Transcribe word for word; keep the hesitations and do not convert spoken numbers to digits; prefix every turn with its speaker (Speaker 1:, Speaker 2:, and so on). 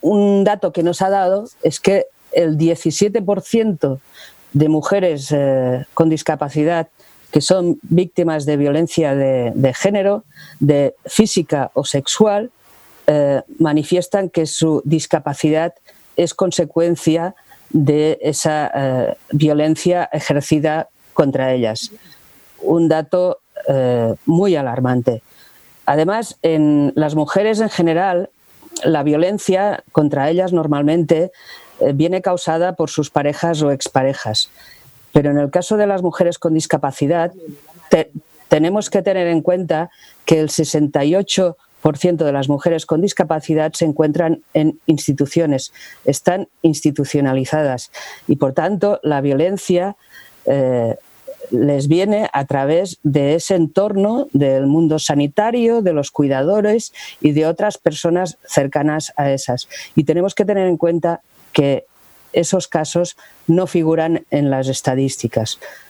Speaker 1: un dato que nos ha dado es que el diecisiete por ciento de mujeres eh, con discapacidad que son víctimas de violencia de, de género, de física o sexual, eh, manifiestan que su discapacidad es consecuencia de esa eh, violencia ejercida contra ellas. Un dato eh, muy alarmante. Además, en las mujeres en general, la violencia contra ellas normalmente eh, viene causada por sus parejas o exparejas. Pero en el caso de las mujeres con discapacidad, te, tenemos que tener en cuenta que el sesenta y ocho por ciento de las mujeres con discapacidad se encuentran en instituciones, están institucionalizadas y, por tanto, la violencia eh, les viene a través de ese entorno del mundo sanitario, de los cuidadores y de otras personas cercanas a esas. Y tenemos que tener en cuenta que esos casos no figuran en las estadísticas.